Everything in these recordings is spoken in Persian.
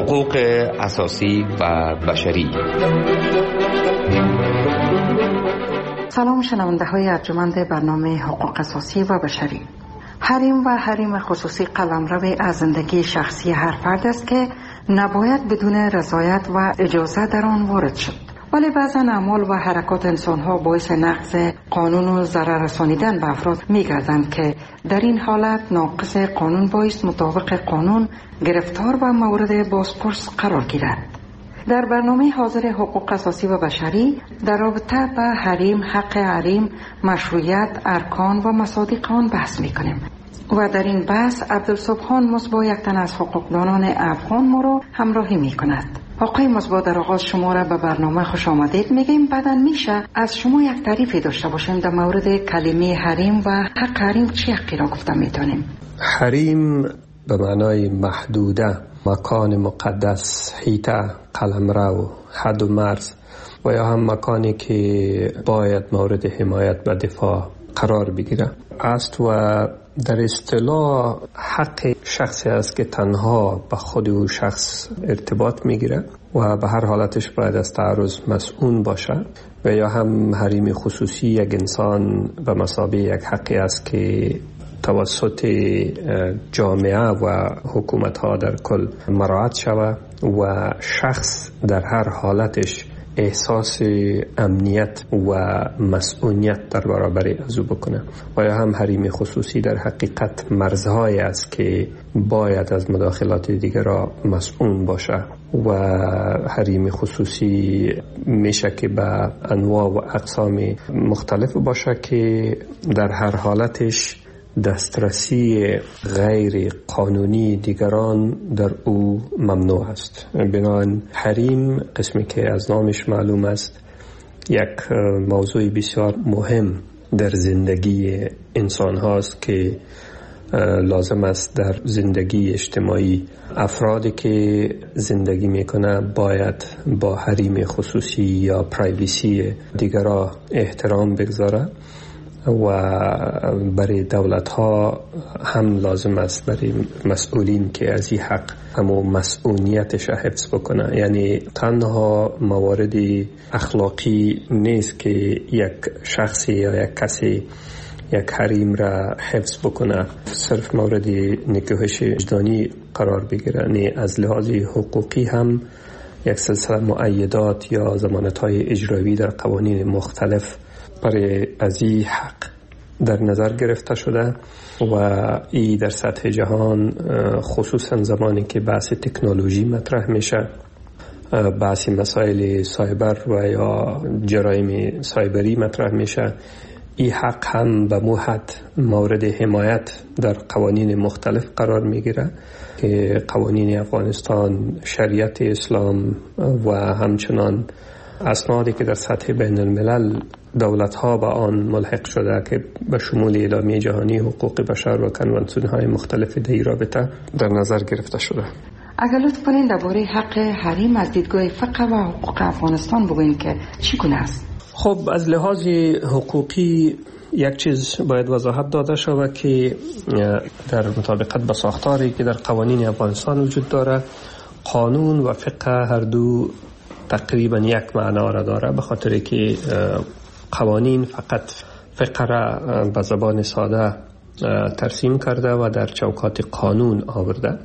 حقوق اساسی و بشری. سلام شنونده های ارجمند برنامه حقوق اساسی و بشری. حریم و حریم خصوصی قلمرو از زندگی شخصی هر فرد است که نباید بدون رضایت و اجازه در آن وارد شد. ولی بعضا اعمال و حرکات انسان‌ها باعث نقض قانون و ضرر رسانیدن به افراد می‌گردند که در این حالت ناقض قانون باعث مطابق قانون گرفتار و مورد بازپرس قرار گیرد. در برنامه حاضر حقوق اساسی و بشری در رابطه به حریم، حق حریم، مشروعیت، ارکان و مصادیق آن بحث می‌کنیم. و در این بحث عبدالصبحان مصباح یک تن از حقوقدانان افغان ما رو همراهی می‌کند. آقای مصباح، در آغاز شما را به برنامه خوش آمدید میگیم. بعداً میشه از شما یک تعریفی داشته باشیم در مورد کلمه حریم و حق حریم چی حقی را گفته میتونیم؟ حریم به معنای محدوده، مکان مقدس، حیطه، قلمرو، حد و مرز و یا هم مکانی که باید مورد حمایت و دفاع قرار بگیره است و در اصطلاح حق شخصی است که تنها به خود او شخص ارتباط میگیره و به هر حالتش باید از تعرض مسئول باشه و یا هم حریم خصوصی یک انسان به مثابه یک حقی است که توسط جامعه و حکومت ها در کل مراعات شود و شخص در هر حالتش احساس امنیت و مسئولیت در برابر از او بکنه و یا هم حریم خصوصی در حقیقت مرزهایی است که باید از مداخلات دیگران مسئول باشه و حریم خصوصی میشه که به انواع و اقسام مختلف باشه که در هر حالتش دسترسی غیر قانونی دیگران در او ممنوع است. بنابراین حریم، قسمی که از نامش معلوم است، یک موضوع بسیار مهم در زندگی انسان هاست که لازم است در زندگی اجتماعی افرادی که زندگی میکنه باید با حریم خصوصی یا پرایویسی دیگران احترام بگذاره و برای دولت ها هم لازم است برای مسئولین که از این حق همو مسئولیتش حفظ بکنه. یعنی تنها موارد اخلاقی نیست که یک شخصی یا یک کسی یک حریم را حفظ بکنه، صرف مورد نکوهش وجدانی قرار بگیره. یعنی از لحاظ حقوقی هم یک سلسله مؤیدات یا ضمانت‌های اجرایی در قوانین مختلف برای از این حق در نظر گرفته شده و ای در سطح جهان خصوصا زمانی که بحث تکنولوژی مطرح میشه، بحث مسائل سایبر و یا جرایم سایبری مطرح میشه، این حق هم به موحد مورد حمایت در قوانین مختلف قرار میگیره که قوانین افغانستان، شریعت اسلام و همچنان اسنادی که در سطح بین الملل دولت ها با آن ملحق شده که به شمول اعلامیه جهانی حقوق بشر و کنوانسیون های مختلف در رابطه در نظر گرفته شده. اگر لطف کنین درباره حق حریم از دیدگاه فقه و حقوق افغانستان بگوین که چگونه است؟ خب از لحاظ حقوقی یک چیز باید وضاحت داده شود که در مطابقت با ساختاری که در قوانین افغانستان وجود داره، قانون و فقه هر دو تقریبا یک معنا را داره، به خاطر که قوانین فقط فقه را به زبان ساده ترسیم کرده و در چوکات قانون آورده،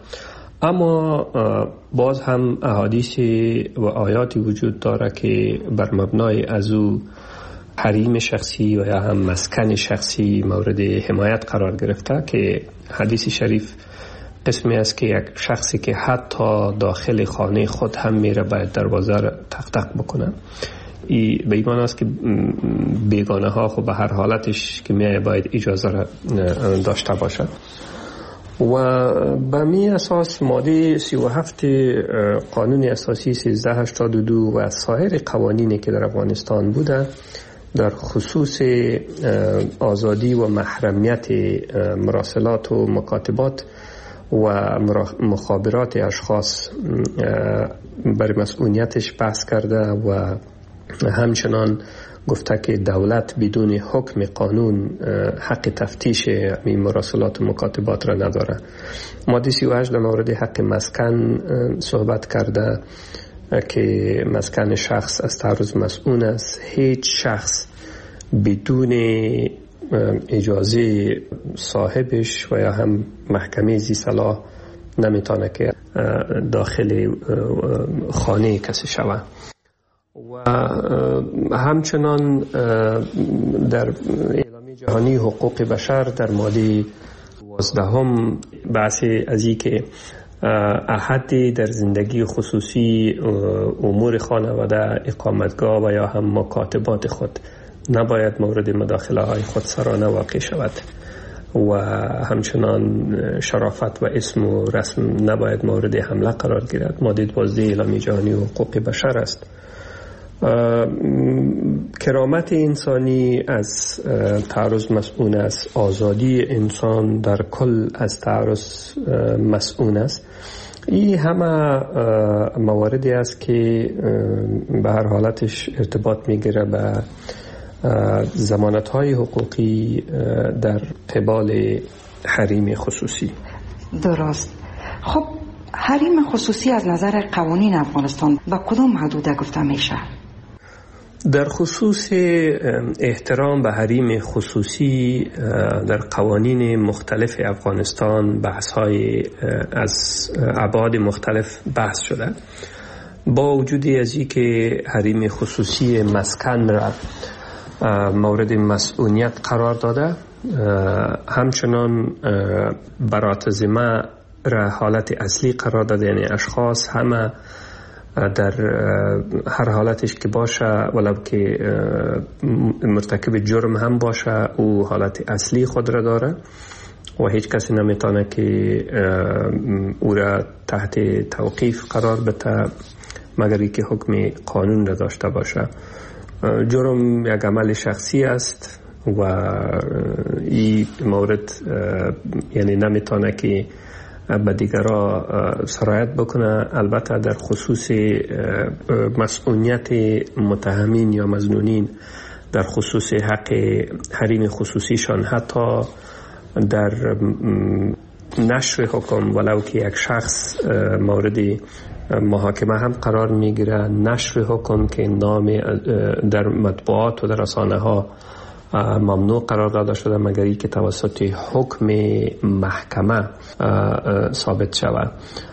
اما باز هم احادیث و آیاتی وجود داره که بر مبنای از او حریم شخصی و یا هم مسکن شخصی مورد حمایت قرار گرفته که حدیث شریف قسمی است که یک شخصی که حتی داخل خانه خود هم میره باید دروازه را تق تق بکنه. به ایمان است که بیگانه ها خب به هر حالتش که میایه باید اجازه را داشته باشد و به می اساس ماده 37 قانون اساسی 1382 و سایر قوانینی که در افغانستان بوده در خصوص آزادی و محرمیت مراسلات و مکاتبات و مخابرات اشخاص بر مسئولیتش بحث کرده و همچنان گفته که دولت بدون حکم قانون حق تفتیش این مراسلات و مکاتبات را نداره. ماده 38 در مورد حق مسکن صحبت کرده که مسکن شخص از تعرض مسئول است. هیچ شخص بدون اجازه صاحبش و یا هم محکمه ذی صلاح نمیتونه که داخل خانه کسی شود. و همچنان در اعلامیه جهانی حقوق بشر در ماده 12 بحث از این که احدی در زندگی خصوصی، امور خانواده، اقامتگاه و یا هم مکاتبات خود نباید مورد مداخله های خود سرانه واقع شود و همچنان شرافت و اسم و رسم نباید مورد حمله قرار گیرد. ماده 12 اعلامیه جهانی حقوق بشر است. کرامت انسانی از تعرض مسئول است. آزادی انسان در کل از تعرض مسئول است. این همه مواردی است که به هر حالتش ارتباط میگیره به ضمانت‌های حقوقی در قبال حریم خصوصی. درست. خب حریم خصوصی از نظر قوانین افغانستان با کدام حدود گفته میشه؟ در خصوص احترام به حریم خصوصی در قوانین مختلف افغانستان بحث‌های از ابعاد مختلف بحث شده. با وجود از این که حریم خصوصی مسکن را مورد مسئولیت قرار داده، همچنان برات ذمه را حالت اصلی قرار داده، یعنی اشخاص همه در هر حالتش که باشه ولو که مرتکب جرم هم باشه او حالت اصلی خود را داره و هیچ کسی نمیتونه که او را تحت توقیف قرار بده مگر اینکه حکم قانون را داشته باشه. جرم یک عمل شخصی است و این مورد یعنی نمیتونه که به دیگرها سرایت بکنه. البته در خصوص مسئولیت متهمین یا مظنونین در خصوص حق حریم خصوصیشان، حتی در نشر حکم ولو که یک شخص مورد محاکمه هم قرار میگیره، نشر حکم که نام در مطبوعات و در رسانه ها ممنوع قرار داده شده مگر اینکه توسط حکم محکمه ثابت شود.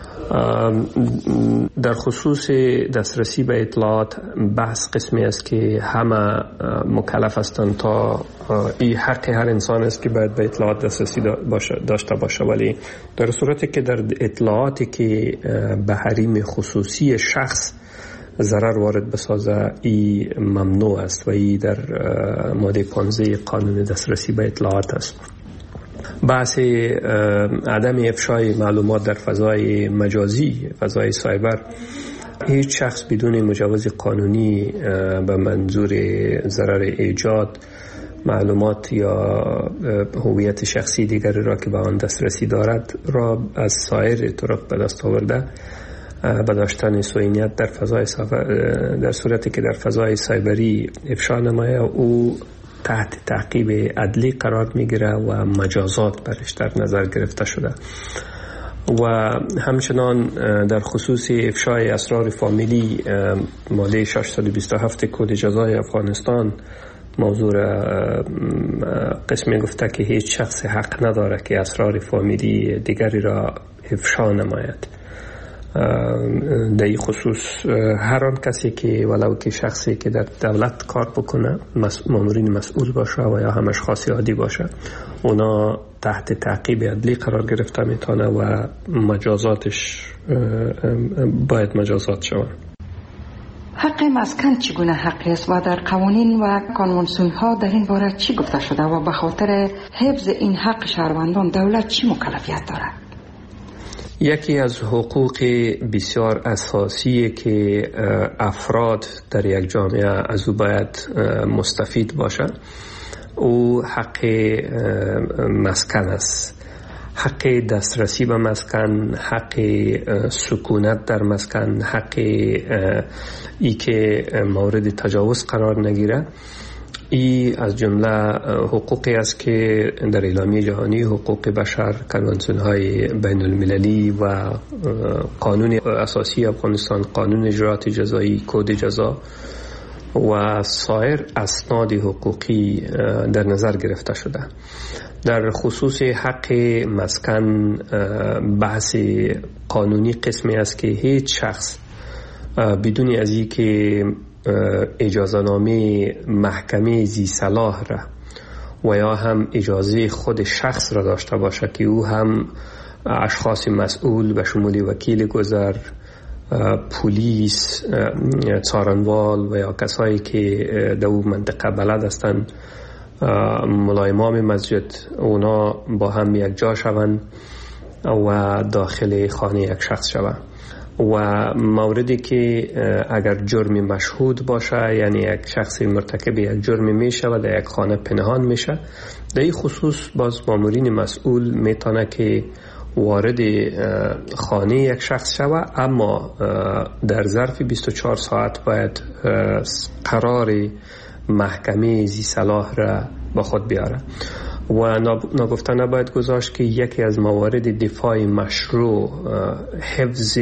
در خصوص دسترسی به اطلاعات بحث قسمی است که همه مکلف هستند تا این حق هر انسان است که باید به اطلاعات دسترسی داشته باشه، ولی در صورتی که در اطلاعاتی که به حریم خصوصی شخص ضرر وارد بسازه ای ممنوع است و ای در ماده 15 قانون دسترسی به اطلاعات است. بحث عدم افشای معلومات در فضای مجازی، فضای سایبر، هیچ شخص بدون مجوز قانونی به منظور ضرر ایجاد معلومات یا هویت شخصی دیگری را که به آن دسترسی دارد را از سایر طرق به دست آورده به داشتن صهیونیت در فضای در صورتی که در فضای سایبری افشا نمایه او تحت تعقیب عدلی قرار میگیره و مجازات برش در نظر گرفته شده. و همچنان در خصوص افشای اسرار فامیلی ماده 627 کد جزای افغانستان موضوع قسمی گفته که هیچ شخص حق نداره که اسرار فامیلی دیگری را افشا نماید. در این خصوص هر آن کسی که ولو که شخصی که در دولت کار بکنه، مامورین مسئول باشه و یا هم اشخاص عادی باشه، اونا تحت تعقیب عدلی قرار گرفته میتونه و مجازاتش باید مجازات شود. حق مسکن چگونه حقی است و در قوانین و کنوانسیون ها در این باره چی گفته شده و به خاطر حفظ این حق شهروندان دولت چی مکلفیت دارد؟ یکی از حقوق بسیار اساسی که افراد در یک جامعه از او باید مستفید باشند او حق مسکن است. حق دسترسی به مسکن، حق سکونت در مسکن، حق ای که مورد تجاوز قرار نگیره. ای از جمله حقوقی است که در اعلامیه جهانی حقوق بشر، کنوانسیون های بین المللی و قانون اساسی افغانستان، قانون اجرات جزایی، کد جزا و سایر اسناد حقوقی در نظر گرفته شده. در خصوص حق مسکن بحث قانونی قسمی است که هیچ شخص بدون از این که اجازه نامه محکمه ذی صلاح را و یا هم اجازه خود شخص را داشته باشه که او هم اشخاص مسئول به شمول وکیل گذر، پلیس، څارنوال و یا کسایی که در اون منطقه بلد هستند، ملایمام مسجد، اونا با هم یک جا شوند و داخل خانه یک شخص شوند. و موردی که اگر جرم مشهود باشه، یعنی یک شخص مرتکب یک جرم میشه و در یک خانه پنهان میشه، در این خصوص باز مامورین مسئول میتونه که وارد خانه یک شخص شوه، اما در ظرف 24 ساعت باید قرار محکمه ذی صلاح را با خود بیاره. و ناگفته نباید گذاشت که یکی از موارد دفاع مشروع حفظ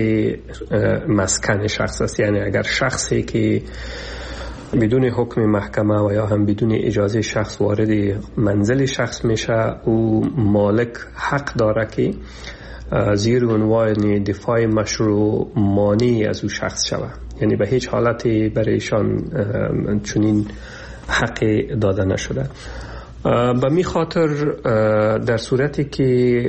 مسکن شخص است. یعنی اگر شخصی که بدون حکم محکمه و یا هم بدون اجازه شخص وارد منزل شخص میشه، او مالک حق داره که زیر عنوان دفاع مشروع مانع از او شخص شود. یعنی به هیچ حالتی برایشان چنین حق داده نشده. به می خاطر در صورتی که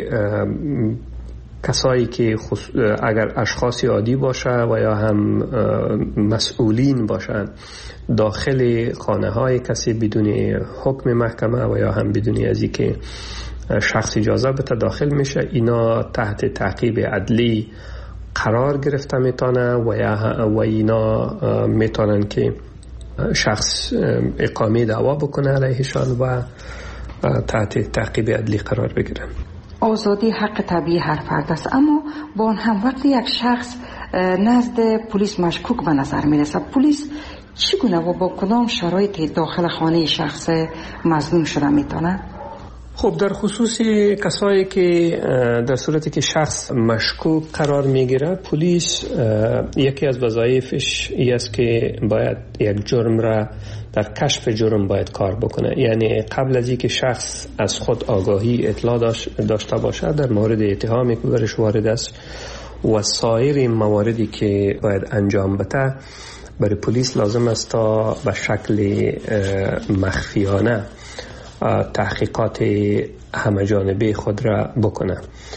کسایی که اگر اشخاص عادی باشه و یا هم مسئولین باشند داخل خانه های کسی بدون حکم محکمه و یا هم بدون از اینکه شخص اجازه بده داخل میشه، اینا تحت تعقیب عدلی قرار گرفته میتونه و اینا میتونن که شخص اقامه دعوا بکنه علیهشان و تحت تعقیب عدلی قرار بگیرن. آزادی حق طبیعی هر فرد است، اما با آن هم وقتی یک شخص نزد پلیس مشکوک به نظر میرسه، پلیس چگونه و با کدام شرایطی داخل خانه شخص مظنون شده میتونه؟ خب در خصوص کسایی که در صورتی که شخص مشکوک قرار میگیره، پلیس یکی از وظایفش این است که باید یک جرم را در کشف جرم باید کار بکنه. یعنی قبل از اینکه شخص از خود آگاهی اطلاع داشته باشه در مورد اتهامی که برش وارد است و سایر مواردی که باید انجام بده، برای پلیس لازم است تا به شکل مخفیانه تحقیقات همه جانبه خود را بکنه.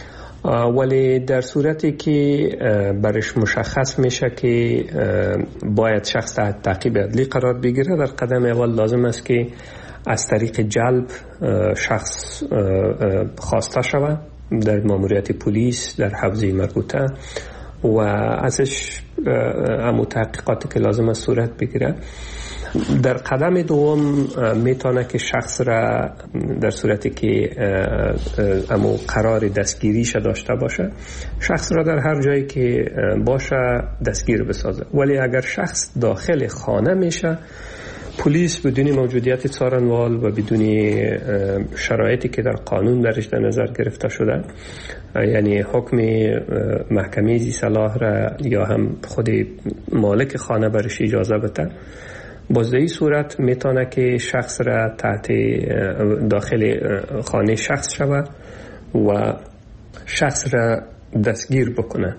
ولی در صورتی که برش مشخص میشه که باید شخص تحت تعقیب عدلی قرار بگیره، در قدم اول لازم است که از طریق جلب شخص خواسته شود در ماموریت پلیس در حوزه مربوطه و ازش امو تحقیقاتی که لازم است صورت بگیره. در قدم دوم میتونه که شخص را در صورتی که امو قرار دستگیریش داشته باشه، شخص را در هر جایی که باشه دستگیر بسازه. ولی اگر شخص داخل خانه میشه، پلیس بدون موجودیت څارنوال و بدون شرایطی که در قانون درش در نظر گرفته شده، یعنی حکم محکمه ذی صلاح را یا هم خود مالک خانه برش اجازه بده، باز در این صورت میتونه که شخص را تحت داخل خانه شخص شود و شخص را دستگیر بکنه.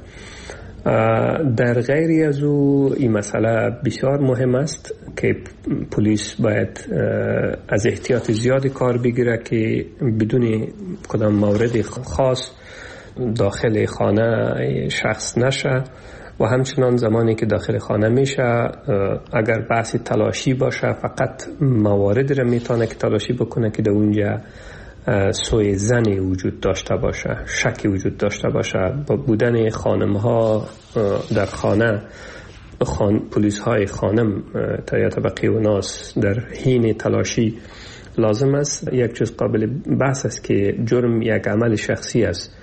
در غیری از او این مسئله بسیار مهم است که پلیس باید از احتیاط زیادی کار بگیره که بدون کدام مورد خاص داخل خانه شخص نشه و همچنان زمانی که داخل خانه میشه اگر بحث تلاشی باشه فقط مواردی را میتونه که تلاشی بکنه که در اونجا سوء ظن وجود داشته باشه، شکی وجود داشته باشه. با بودن خانم‌ها در خانه، پلیس های خانم تا طبقه و ناس در حین تلاشی لازم است یک چیز قابل بحث است که جرم یک عمل شخصی است.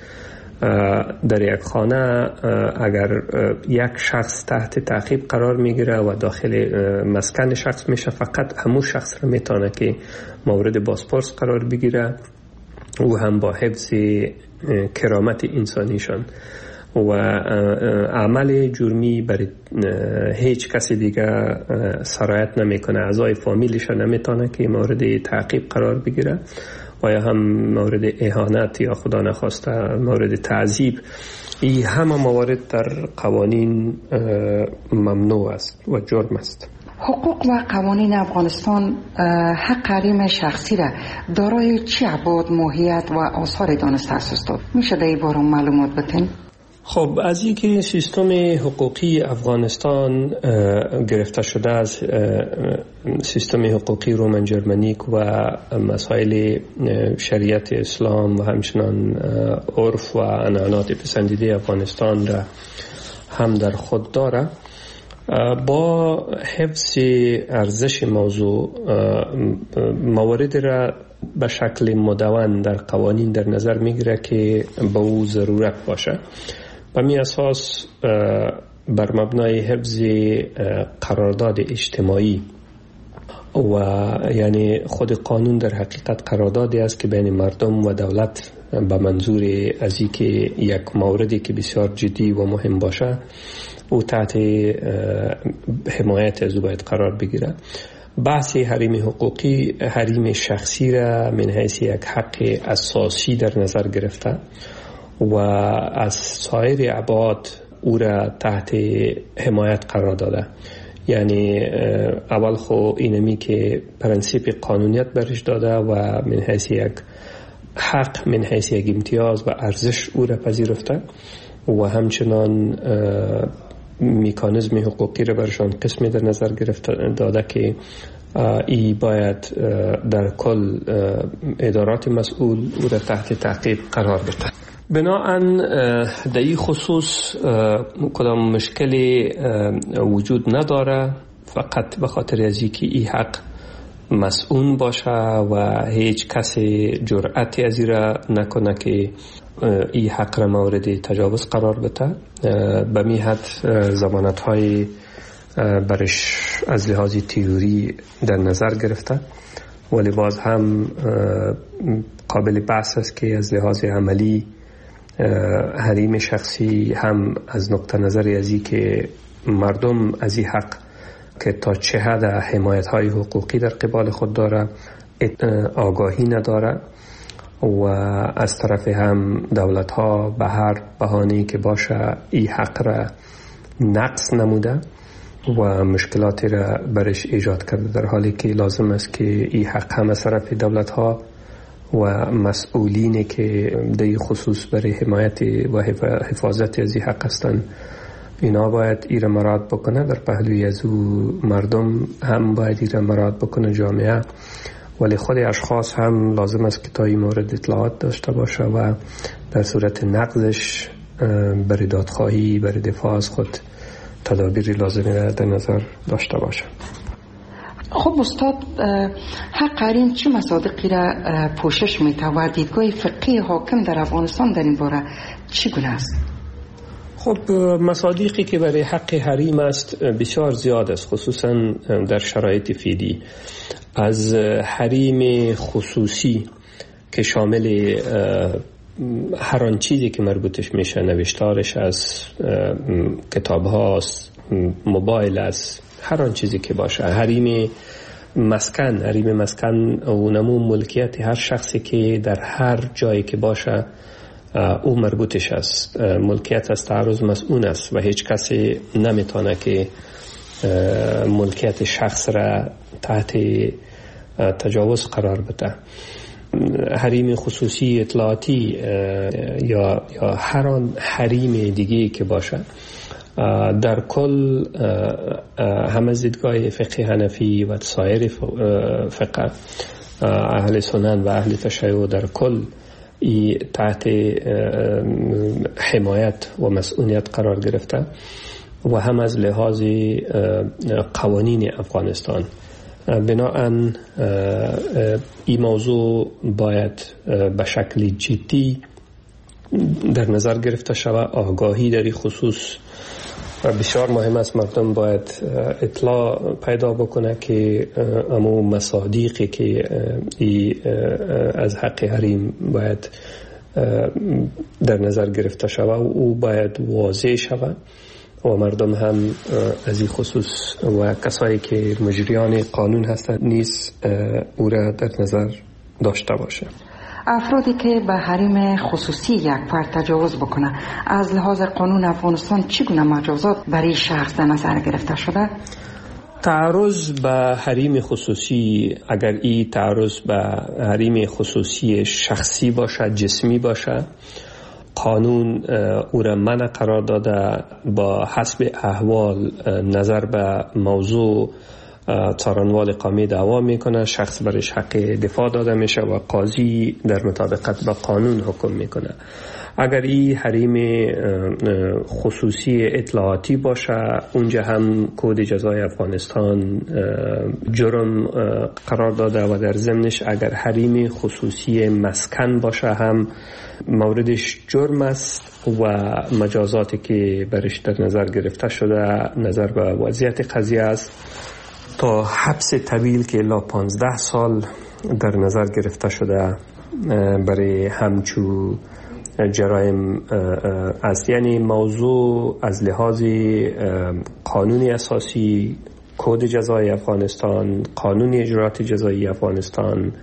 در یک خانه اگر یک شخص تحت تعقیب قرار میگیره و داخل مسکن شخص میشه، فقط همون شخص را میتونه که مورد بازپرس قرار بگیره و هم با حفظ کرامت انسانیشان و عمل جرمی برای هیچ کسی دیگه سرایت نمیکنه. اعضای فامیلش نمیتونه که مورد تعقیب قرار بگیره و یا هم مورد اهانت یا خدا نخواسته مورد تعذیب. این همه موارد در قوانین ممنوع است و جرم است. حقوق و قوانین افغانستان حق حریم شخصی را دارای چه ابعاد، ماهیت و آثار دانسته است؟ میشه در این باره معلومات بدین؟ خب از اینکه سیستم حقوقی افغانستان گرفته شده از سیستم حقوقی رومن جرمنیک و مسائل شریعت اسلام و همچنان عرف و عنعنات پسندیده افغانستان را هم در خود داره، با حفظ ارزش موضوع موارد را به شکل مدون در قوانین در نظر میگیره که به او ضرورت باشه. به می اساس بر مبنای حفظ قرارداد اجتماعی و یعنی خود قانون در حقیقت قراردادی است که بین مردم و دولت به منظور از اینکه یک موردی که بسیار جدی و مهم باشه او تحت حمایت از او باید قرار بگیره. بحث حریم حقوقی حریم شخصی را من حیث یک حق اساسی در نظر گرفته و از سایر ابعاد او را تحت حمایت قرار داده. یعنی اول خو اینمی که پرنسیپ قانونیت برش داده و من حیث یک حق، من حیث یک امتیاز و ارزش او را پذیرفته و همچنان میکانیزم حقوقی را برشان قسمی در نظر گرفته داده که ای باید در کل ادارات مسئول او را تحت تعقیب قرار بده. بناهن در این خصوص کدام مشکلی وجود نداره، فقط به خاطر از اینکه این حق مسئول باشه و هیچ کسی جرأتی از این را نکنه که این حق را مورد تجاوز قرار بده. به می حد ضمانت‌های برش از لحاظ تئوری در نظر گرفته، ولی باز هم قابل بحث است که از لحاظ عملی حریم شخصی هم از نقطه نظر ازی که مردم از این حق که تا چه حد حمایت‌های حقوقی در قبال خود داره آگاهی نداره و از طرف هم دولت‌ها به هر بهانه‌ای که باشه این حق را نقص نموده و مشکلاتی را برش ایجاد کرده، در حالی که لازم است که این حق هم از طرف دولت‌ها و مسئولینی که در خصوص برای حمایت و حفاظت از این حق هستند اینا باید ایره مراد بکنه. در پهلوی از او مردم هم باید ایره مراد بکنه، جامعه، ولی خود اشخاص هم لازم است که تا این مورد اطلاعات داشته باشه و در صورت نقضش برای دادخواهی برای دفاع از خود تدابیر لازمی را در نظر داشته باشه. خب استاد، حق حریم چه مصادیقی را پوشش میده و دیدگاه فقهی حاکم در افغانستان در این باره چگونه است؟ خب مصادیقی که برای حق حریم است بسیار زیاد است، خصوصا در شرایط فعلی. از حریم خصوصی که شامل هر آن چیزی که مربوطش میشه، نوشتارش از کتاب هاست، موبایل است، هر آن چیزی که باشه. حریم مسکن و نمو ملکیت هر شخصی که در هر جایی که باشه او مربوطش است. ملکیت از تعرض مسئول است و هیچ کسی نمیتونه که ملکیت شخص را تحت تجاوز قرار بده. حریم خصوصی اطلاعاتی یا هر آن حریم دیگه که باشه، در کل هم از دیدگاه فقه حنفی و سایر فقه اهل سنن و اهل تشیع در کل تحت حمایت و مسئولیت قرار گرفته و هم از لحاظ قوانین افغانستان بنابراین این موضوع باید به شکل جدی در نظر گرفته شود. آگاهی در این خصوص و بسیار مهم است. مردم باید اطلاع پیدا بکنه که امو مصادیقی که از حق حریم باید در نظر گرفته شود و او باید واضح شود و مردم هم از این خصوص و کسایی که مجریان قانون هستند نیز او را در نظر داشته باشه. افرادی که به حریم خصوصی یک فرد تجاوز بکنه، از لحاظ قانون افغانستان چگونه مجازات برای شخص در نظر گرفته شده؟ تعرض به حریم خصوصی، اگر این تعرض به حریم خصوصی شخصی باشه، جسمی باشه، قانون او را منع قرار داده. با حسب احوال نظر به موضوع څارنوال قومی دعوا میکنه، شخص برش حق دفاع داده میشه و قاضی در مطابقت با قانون حکم میکنه. اگر این حریم خصوصی اطلاعاتی باشه، اونجا هم کد جزای افغانستان جرم قرار داده و در ضمنش اگر حریم خصوصی مسکن باشه هم موردش جرم است و مجازاتی که برش در نظر گرفته شده نظر به وضعیت قضیه است تا حبس طویل که الی 15 سال در نظر گرفته شده برای همچو جرایم است. یعنی موضوع از لحاظ قانون اساسی، کد جزای افغانستان، قانون اجرات جزایی افغانستان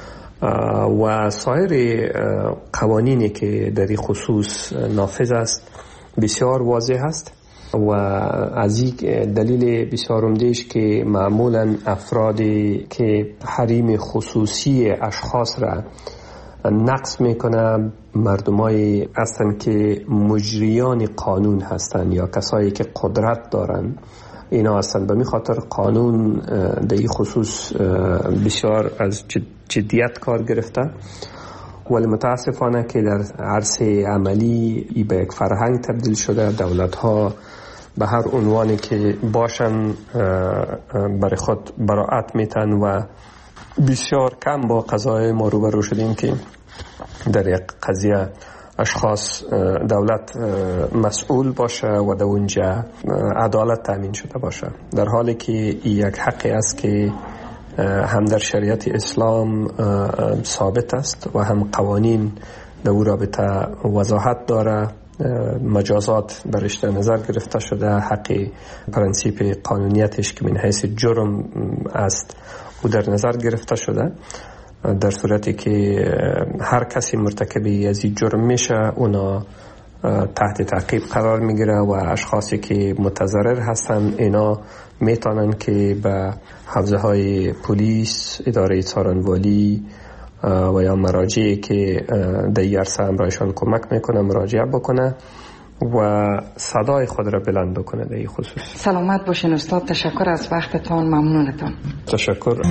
و سایر قوانینی که در این خصوص نافذ است بسیار واضح است و از این دلیل بسیار عمده‌اش که معمولا افرادی که حریم خصوصی اشخاص را نقض میکنه مردمایی هستند که مجریان قانون هستند یا کسایی که قدرت دارن اینا هستند. به می خاطر قانون در این خصوص بسیار از جدیت کار گرفته، ولی متاسفانه که در عرصه عملی ای به یک فرهنگ تبدیل شده. دولت ها به هر عنوانی که باشن برای خود براعت میتن و بسیار کم با قضای ما روبرو شدیم که در یک قضیه اشخاص دولت مسئول باشه و در اونجا عدالت تامین شده باشه، در حالی که یک حقی است که هم در شریعت اسلام ثابت است و هم قوانین در او رابطه وضاحت داره. مجازات برش در نظر گرفته شده، حق پرنسیپ قانونیتش که من حیث جرم است او در نظر گرفته شده. در صورتی که هر کسی مرتکب از این جرم میشه اونا تحت تعقیب قرار میگیره و اشخاصی که متضرر هستن اینا میتونن که به حوزه های پلیس، اداره څارنوالی و یا مراجعی که در این عرصه همراهشان کمک میکنه مراجعه بکنه و صدای خود را بلند بکنه در این خصوص. سلامت باشین استاد، تشکر از وقتتان، ممنونتان. تشکر.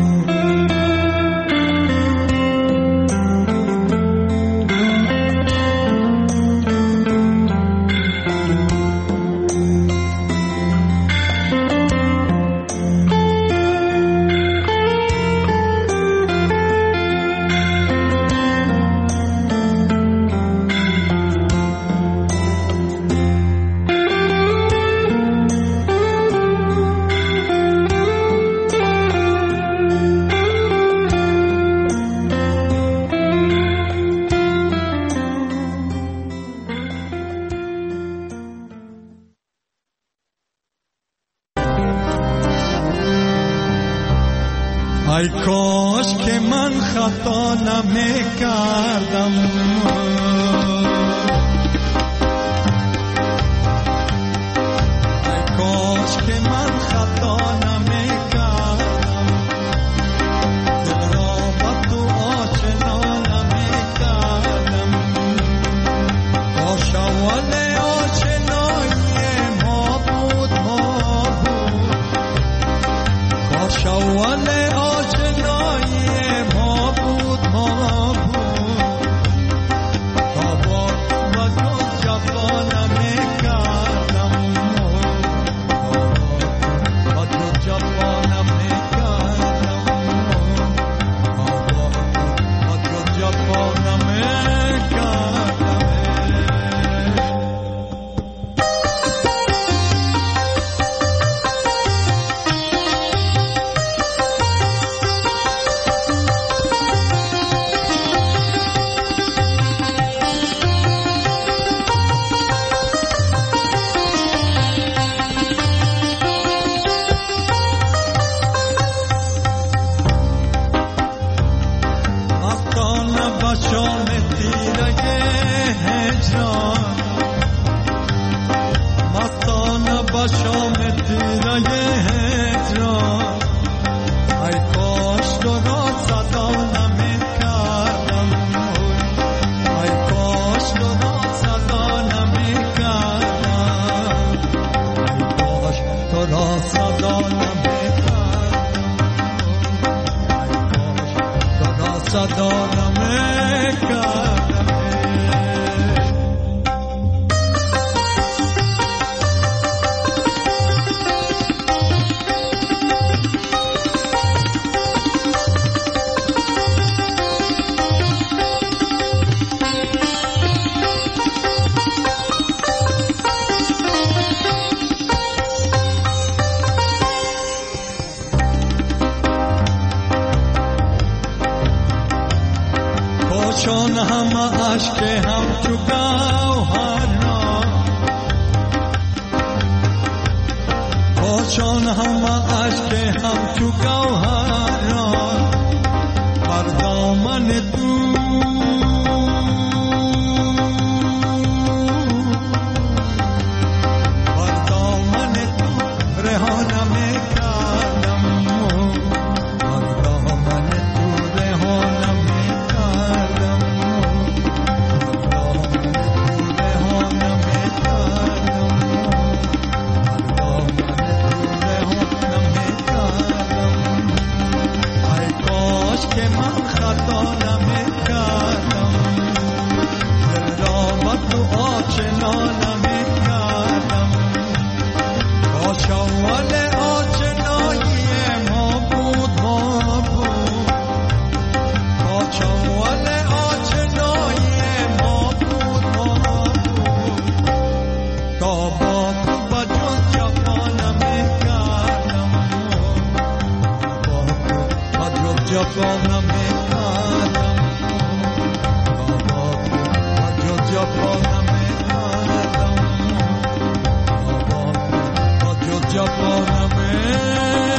ای کاش که من خطا نمی کردم، ای کاش که من خطا نمی کردم، دل را با تو آشنا نمی کردم. کاش اول آشنایی ما بود، کاش اول هجران مستانه با شام تیره هجران ای کاش تو را صدا نمیکردم ای کاش تو را صدا نمیکردم ای کاش تو را صدا نمیکردم ای کاش تو را صدا نمیکردم. چون همه عشق هم تو گوهران چون همه عشق هم تو گوهران بر دامن تو بر دامن تو رها نمیکردم بر دامن تو رها نمیکردم که من خطا نمیکردم دل را با تو آشنا نمیکردم کاش اول آشنایی ما بود کاش اول آشنایی ما بود تا با تو با جز جفا نمیکردم با تو با جز جفا نمیکردم جفا نمیکردم جفا نمیکردم.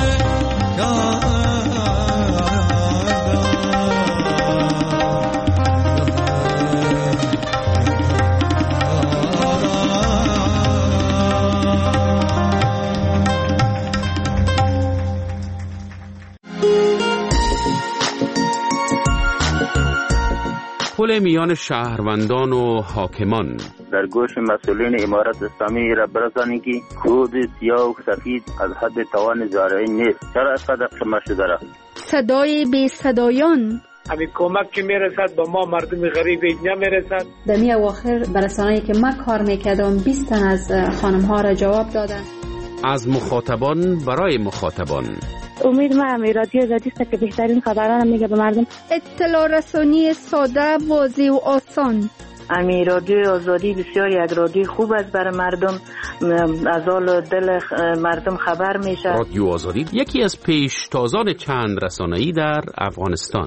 پل میان شهروندان و حاکمان در گوش مسئولین امارت اسلامی را برسانید که خود سیاه و سفید از حد توان زارعی نیست. چرا اینقدر شما شده را؟ صدای بی صدایان همین کمک که میرسد با ما مردم غریب اینجا میرسد. در می اواخر برسانه‌ای که من کار میکردم 20 تن از خانم ها را جواب دادن. از مخاطبان برای مخاطبان. امید من رادیو آزادی است که بهترین خبران میگه به مردم. اطلاع رسانی ساده، واضح و آسان. امی رادیو آزادی بسیار یک رادیو خوب است برای مردم، از حال دل مردم خبر میشه. رادیو آزادی یکی از پیشتازان چند رسانه‌ای در افغانستان.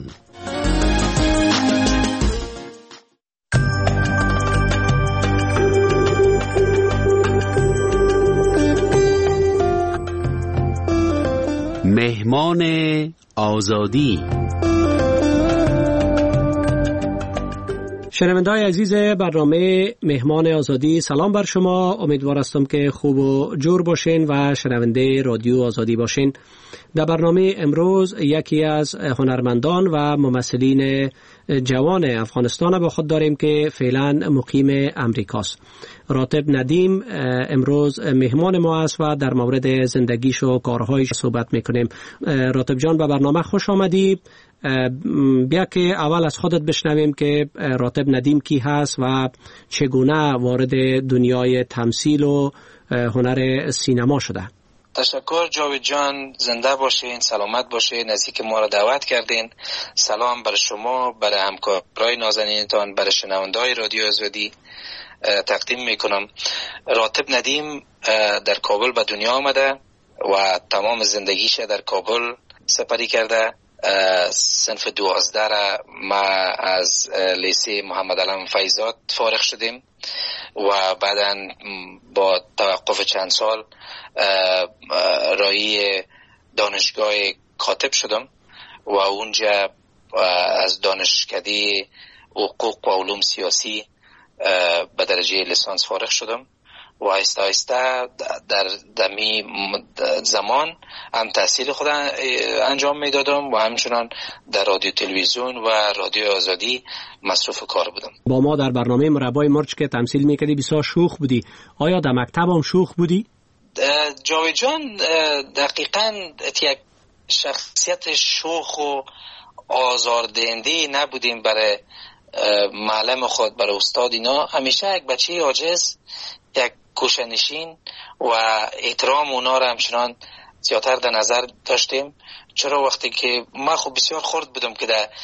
مهمان آزادی. شنونده‌های عزیز برنامه مهمان آزادی، سلام بر شما. امیدوار هستم که خوب و جور باشین و شنونده رادیو آزادی باشین. در برنامه امروز یکی از هنرمندان و ممثلین جوان افغانستان با خود داریم که فعلا مقیم امریکاست. راتب ندیم امروز مهمان ما است و در مورد زندگیش و کارهایش صحبت میکنیم. راتب جان به برنامه خوش آمدی. بیا که اول از خودت بشنویم که راتب ندیم کی هست و چگونه وارد دنیای تمثیل و هنر سینما شده. تشکر جاوید جان، زنده باشین، سلامت باشین، نزدیک ما را دعوت کردین. سلام برای شما، برای همکارای نازنینتان، برای شنونده‌های رادیو آزادی تقدیم میکنم. راتب ندیم در کابل به دنیا آمده و تمام زندگیش در کابل سپری کرده. صنف 12 را ما از لیسه محمد علم فیضات فارغ شدیم و بعداً با توقف چند سال رای دانشگاه کاتب شدم و اونجا از دانشکده حقوق و علوم سیاسی به درجه لیسانس فارغ شدم و آهسته آهسته در دمی زمان هم تحصیل خود انجام میدادم و همچنان در رادیو تلویزیون و رادیو آزادی مصروف کار بودم. با ما در برنامه مربای مرچ که تمثیل میکردی بسیار شوخ بودی. آیا در مکتب هم شوخ بودی؟ جاوید جان دقیقاً یک شخصیت شوخ و آزاردهنده نبودیم برای معلم خود، برای استاد. اینا همیشه یک بچه عاجز، یک کوشنشین و احترام اونا را همچنان زیادتر در نظر داشتیم. چرا وقتی که من خب بسیار خرد بودم که در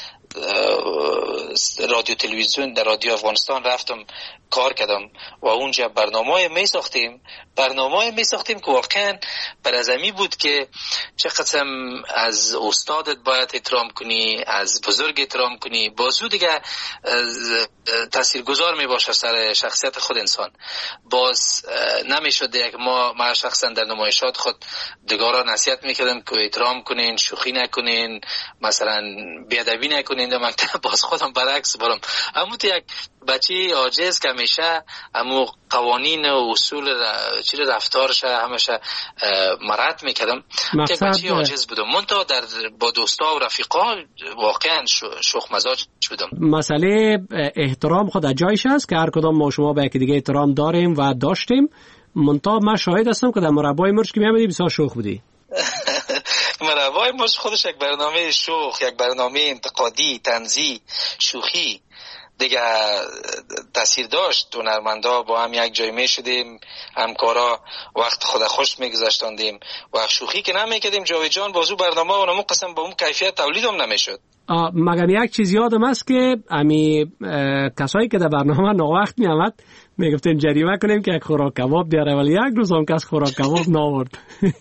رادیو تلویزیون، در رادیو افغانستان رفتم کار کردم و اونجا برنامه می ساختیم که واقعا بر از امی بود که چه قسم از استادت باید احترام کنی، از بزرگ احترام کنی، بازو دیگه تاثیرگذار می باشه سر شخصیت خود انسان. باز نمیشد یک ما شخصا در نمایشات خود دیگران نصیحت میکردم که احترام کنین، شوخی نکنین، مثلا بیادبی نکنین در مکتب. باز خودم برعکس برم. اما تو یک بچه عاجز که همیشه امو قوانین و اصول رفتارش همیشه مراعات میکردم که بچه عاجز بودم. من تا با دوستا و رفیقا واقعا شوخ مزاج بودم. مسئله احترام خود جایش است که هر کدام ما شما به یکی دیگه احترام داریم و داشتیم. منتها من شاهد هستم که در مربای مرچ که میامدی بسیار شوخ بودی. مربای مرچ خودش یک برنامه شوخ، یک برنامه انتقادی، طنزی، شوخی دیگه تاثیر داشت. هنرمندا با هم یک جای می شدیم، همکارا وقت خود خوش میگذاشتاندیم و شوخی که نمیکردیم. جاوید جان بازو برنامه اونمون قسم با اون کیفیت تولید هم نمیشد. مگم یک چیز یادم است که امی کسایی که در برنامه ناوقت می آمد میگفتیم جریمه کنیم که یک خوراک کباب بیاره، ولی یک روز هم کس خوراک کباب ناورد.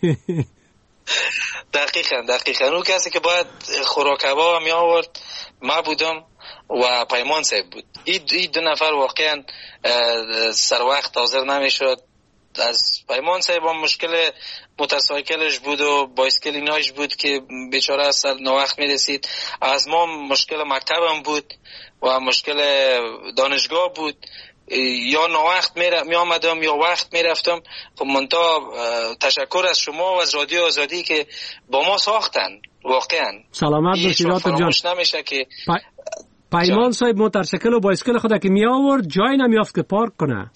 دقیقاً اون کسی که باید خوراک کباب می آورد ما بودم و پیمان صاحب بود. این دو نفر واقعا سر وقت حاضر نمیشد. از پیمان صاحب هم مشکل موتورسایکلش بود و بایسکل ایناش بود که بیچاره از ناوقت میرسید. از ما مشکل مکتبم بود و مشکل دانشگاه بود. یا ناوقت می آمدم یا وقت می رفتم. خب منتها تشکر از شما و از رادیو آزادی که با ما ساختن. واقعا سلامت باشید جان. نمیشه که پیمان صاحب موتورسیکل و بایسکل خود که می آورد جای نمیافت که پارک کنه.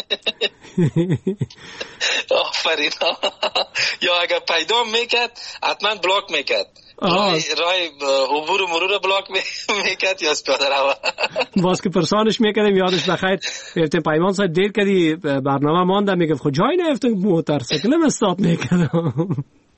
آفرین. یا اگر پیدا میکرد حتما بلاک میکرد. رای عبور و مرور بلاک میکرد یا پیاده رو. باز که پرسانش میکردیم یادش بخیر گفتم پیمان صاحب دیر کردی برنامه مانده، میگفت خب جای نیفتم موتورسیکلم استاپ میکردم.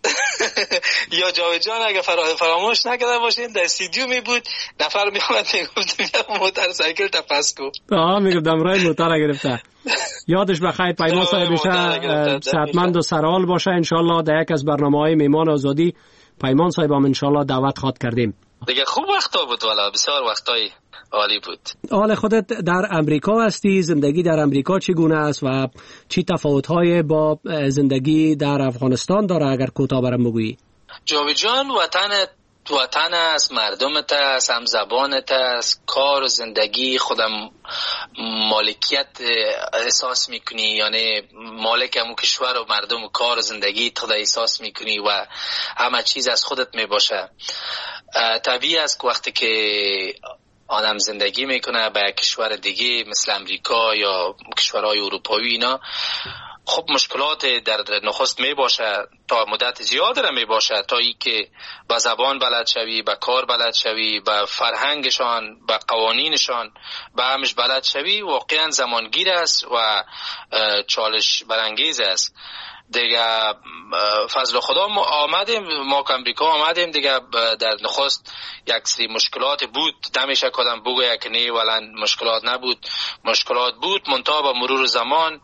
یا جاوید جان اگه فراموش نکرده باشین در استودیو می بود نفر می اومد میگفت بیا موتورسیکل تا پس کو. میگفتم رای موتور گرفته. یادش بخیر پیمان صاحب بشه صحتمند و سرحال باشه. انشالله در یک از برنامه‌های میهمان آزادی پیمان صاحب هم انشالله دعوت خواد کردیم. دیگه خوب وقتا بود، والا بسیار وقتای عالی بود. حال خودت در امریکا هستی، زندگی در امریکا چگونه است و چی تفاوت‌های با زندگی در افغانستان داره اگر کوتاه برام بگویی؟ جاوید جان وطن است، مردمت است، هم زبانت است، کار و زندگی خودم مالکیت احساس میکنی، یعنی مالک همون کشور و مردم و کار و زندگی خود احساس میکنی و همه چیز از خودت میباشه. طبیعی است که وقتی که آدم زندگی میکنه به کشور دیگه مثل امریکا یا کشورهای اروپایی اینا، خب مشکلات در نخست می باشه، تا مدت زیاد را می باشه، تا ای که با زبان بلد شوی، با کار بلد شوی، با فرهنگشان، با قوانینشان، با همش بلد شوی، واقعا زمانگیر است و چالش برانگیز است. دیگه فضل خدا ما که امریکا آمدیم دیگه در نخست یک سری مشکلات بود، نمیشه کدام بگوید که نه ولی مشکلات نبود، مشکلات بود، منتها با مرور زمان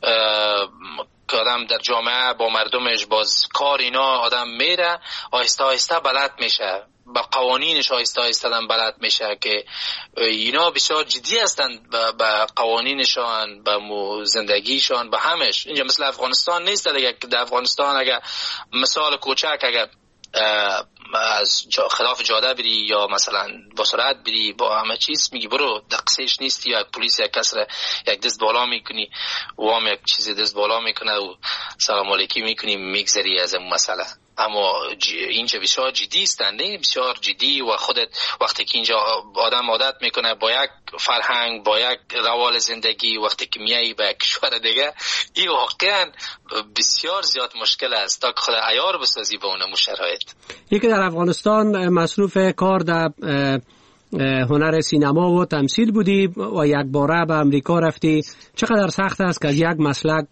که آدم در جامعه با مردمش باز کار اینا آدم میره، آهسته آهسته بلد میشه، با قوانینش آهسته آهسته بلد میشه که اینا بسیار جدی هستند با قوانینشان، با زندگیشان، با همش. اینجا مثل افغانستان نیست دیگه. در افغانستان اگر مثال کوچک اگر از خلاف جاده بری یا مثلا با سرعت بری با همه چیز میگی برو دقیقش نیستی، یا پلیس یک کس را یک دست بالا میکنی و هم یک چیز دست بالا میکنه و سلام علیکی میکنی میگذری از اون مسئله. اما اینجا بسیار جدی است، نه بسیار جدی، و خودت وقتی که اینجا آدم عادت میکنه با یک فرهنگ با یک روال زندگی، وقتی که میایی به کشور دیگه این واقعا بسیار زیاد مشکل است تا که خود عیار بسازی به اون شرایط. یکی در افغانستان مصروف کار در هنر سینما و تمثیل بودی و یک باره به امریکا رفتی. چقدر سخت است که از یک مسلک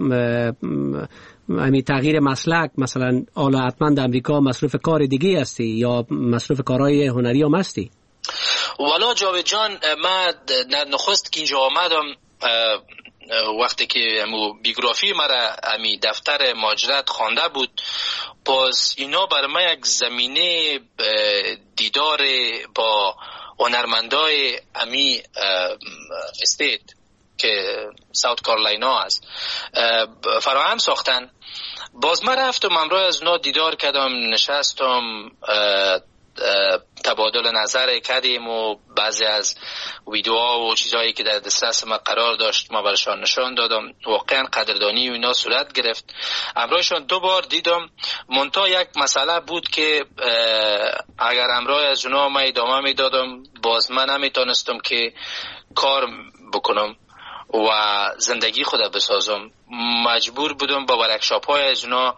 تغییر مسلک، مثلا حالا حتما در امریکا مصروف کار دیگه هستی یا مصروف کارهای هنری هم هستی؟ والا جاوید جان، من نخست که اینجا آمدم وقتی که بیوگرافی مرا امی دفتر مهاجرت خوانده بود، باز اینا برای من یک زمینه دیدار با هنرمندای امی استیت که ساوت کارولاینا است فراهم ساختن. باز من رفتم امروز از اونا دیدار کردم، نشستم تبادل نظر کردیم و بعضی از ویدیوها و چیزهایی که در دسترس ما قرار داشت ما برشان نشان دادم. واقعا قدردانی و اینا صورت گرفت. امروزشان 2 بار دیدم. منتها یک مسئله بود که اگر امروز از اونا ما ادامه میدادم باز من نمیتونستم که کار بکنم و زندگی خود بسازم. مجبور بودم با ورکشاپ های از اونا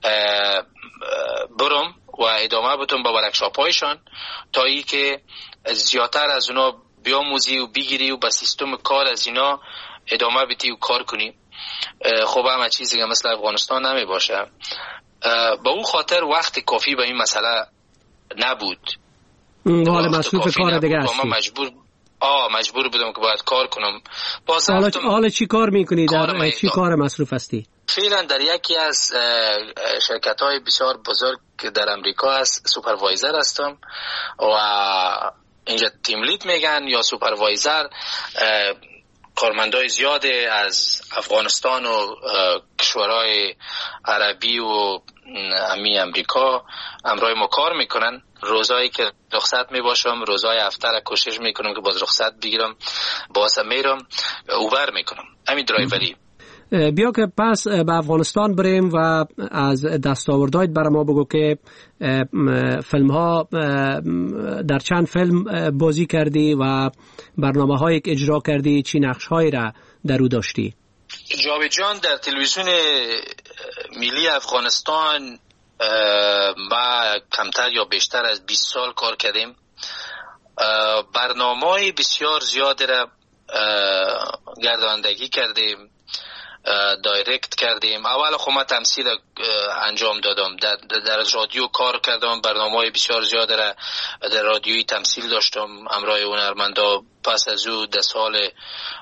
برم و ادامه بدم با ورکشاپ هایشان تا ای که زیادتر از اونا بیاموزی و بگیری و با سیستم کار از اینا ادامه بدی و کار کنی. خب همه چیزی که مثل افغانستان نمی باشه. با اون خاطر وقت کافی به این مسئله نبود. حال مصروف کار دیگه هستی. مجبور بودم که باید کار کنم. حالا چی کار میکنی؟ در چی کار مصروف هستی؟ فعلا در یکی از شرکت های بسیار بزرگ در امریکا هست سوپروایزر هستم و اینجا تیم لید میگن یا سوپروایزر. کارمندای زیاده از افغانستان و کشورهای عربی و امریکا امروز ما کار میکنن. روزایی که رخصت میباشم، روزای هفته را کوشش میکنم که باز رخصت بگیرم، باز میرم اوبر میکنم، همین درایوری. بیا که پس به افغانستان بریم و از دستاوردهایت برای ما بگو که فیلم ها در چند فیلم بازی کردی و برنامه هایی که اجرا کردی چی نقش هایی را در او داشتی؟ جاوید جان، در تلویزیون ملی افغانستان ما کمتر یا بیشتر از 20 سال کار کردیم. برنامه‌های بسیار زیادی را گردانندگی کردیم، دایرکت کردیم. اول خب من تمثیل انجام دادم، در رادیو کار کردم، برنامه‌های بسیار زیاد را در رادیویی تمثیل داشتم امرای هنرمندا. پس از او در سال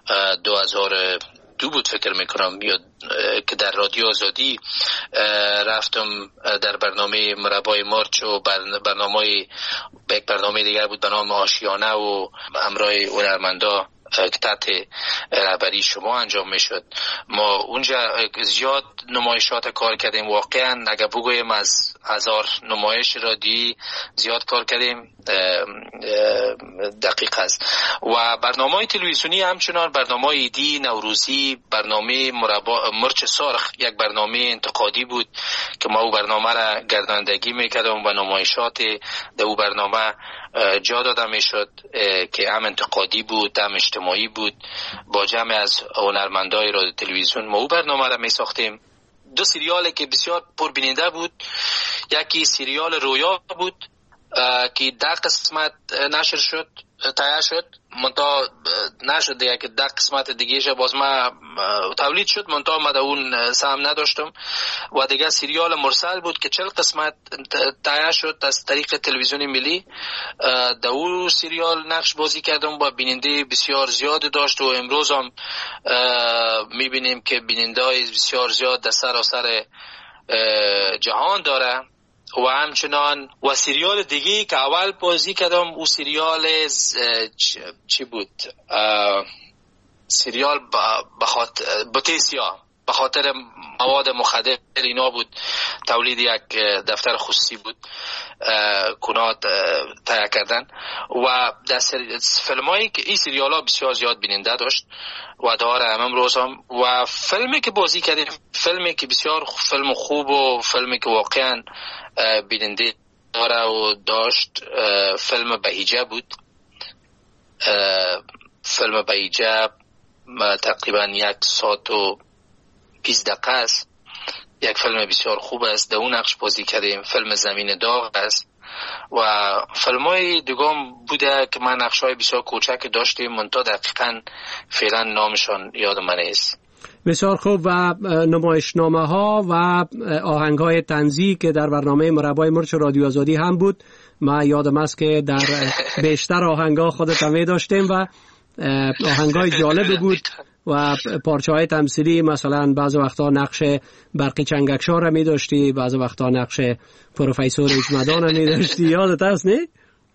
2002 بود فکر میکنم یا که در رادیو آزادی رفتم در برنامه مربای مارچ و یک برنامه دیگر بود به نام آشیانه و امرای هنرمندا که تحت رهبری شما انجام میشد. ما اونجا زیاد نمایشات کار کردیم. واقعا اگر بگویم از 1000 نمایش رادیویی زیاد کار کردیم، دقیق است. و برنامه تلویزیونی همچنان برنامه ایدی، نوروزی، برنامه مرچ سرخ یک برنامه انتقادی بود که ما او برنامه را گرداندگی میکردم و نمایشات در او برنامه جا داده میشد که هم انتقادی بود هم اجتماعی بود. با جمع از هنرمندای رادیو تلویزیون ما او برنامه را می ساختیم. 2 سریالی که بسیار پربیننده بود، یکی سریال رویا بود که 10 قسمت نشر شد، تایید شد، منتها نشد دیگه که 10 قسمت دیگه باز ما تولید شد، منتها ما اون سهم نداشتم. و دیگه سریال مرسل بود که 40 قسمت تایید شد از طریق تلویزیون ملی. در اون سریال نقش بازی کردم و بیننده بسیار زیاد داشت و امروز هم میبینیم که بیننده‌های بسیار زیاد در سراسر جهان داره. و همچنان و سریال دیگه که اول بازی کردم او سریال چی بود؟ سریال بوتسیا به خاطر مواد مخدر اینا بود. تولید یک دفتر خصوصی بود کنات تهیه کردن و در فیلمایی که این سریال ها بسیار زیاد بیننده داشت و داره امروز هم. و فیلمی که بازی کردیم فیلمی که بسیار فیلم خوب و فیلمی که واقعا بیننده داره و داشت فیلم بهیجه بود. فیلم بهیجه تقریبا 1 ساعت و 20 دقیقه است. یک فیلم بسیار خوب است. در اون نقش بازی کردیم. فیلم زمین داغ است و فیلم‌های دیگم بوده که من نقش‌های بسیار کوچک داشتیم منتها دقیقاً فعلا نامشان یاد من نیست. بسیار خوب. و نمایشنامه‌ها و آهنگ‌های طنزی که در برنامه مربای مرچ رادیو آزادی هم بود، من یادم است که در بیشتر آهنگ‌ها خودت هم داشتیم و آهنگ‌های جالب بود و پارچه‌های تمثیلی، مثلا بعضی وقتا نقش برقی چنگکشار را می‌داشتی، بعضی وقتا نقش پروفسور اجمدان را می‌داشتی. یادت هست نه؟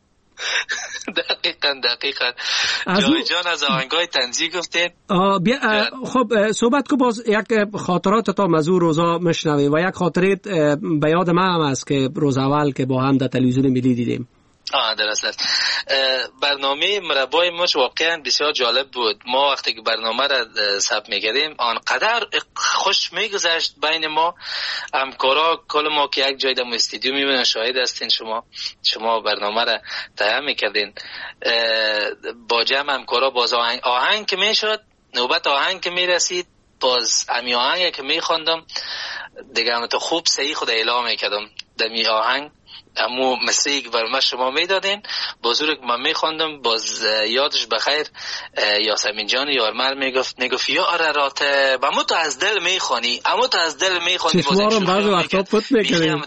دقیقاً جای جان از آهنگای طنزی گفتین. خب صحبت کو باز یک خاطرات تا مزور روزا مشنویم و یک خاطره به یاد من هم است که روز اول که با هم در تلویزیون ملی دیدیم. درست. برنامه مربای مرچ واقعا بسیار جالب بود. ما وقتی که برنامه را ثبت می‌کردیم آنقدر خوش می‌گذشت بین ما همکارا. کل ما که یک جای در استودیو می‌بینن شاهد هستین، شما برنامه را تهیه می‌کردین با جمع همکارا. باز آهنگ که میشد، نوبت آهنگ که میرسید، باز امی آهنگ که می‌خواندم دیگه هم تو خوب صحیح خود اعلام می‌کردم در می آهنگ امو مسیح بر ما شما میدادین بزرگ من میخواندم. باز یادش بخیر یاسمین جان یارمر میگفت یا آرارات امو تو از دل میخوانی، امو تو از دل میخوانی. چشمارم بعضی وقتا پت میکنیم